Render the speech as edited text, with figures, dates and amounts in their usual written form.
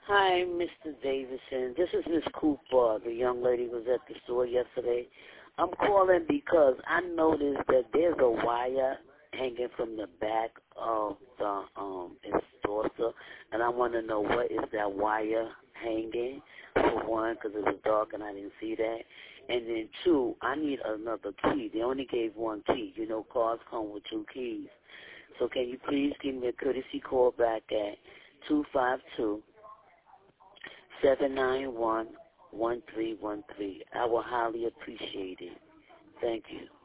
Hi, Mr. Davidson. This is Miss Cooper. The young lady was at the store yesterday. I'm calling because I noticed that there's a wire hanging from the back of the endorser, and I want to know what is that wire hanging, for one, because it was dark and I didn't see that. And then two, I need another key. They only gave one key. You know, cars come with two keys. So can you please give me a courtesy call back at 252-791-1313. I will highly appreciate it. Thank you.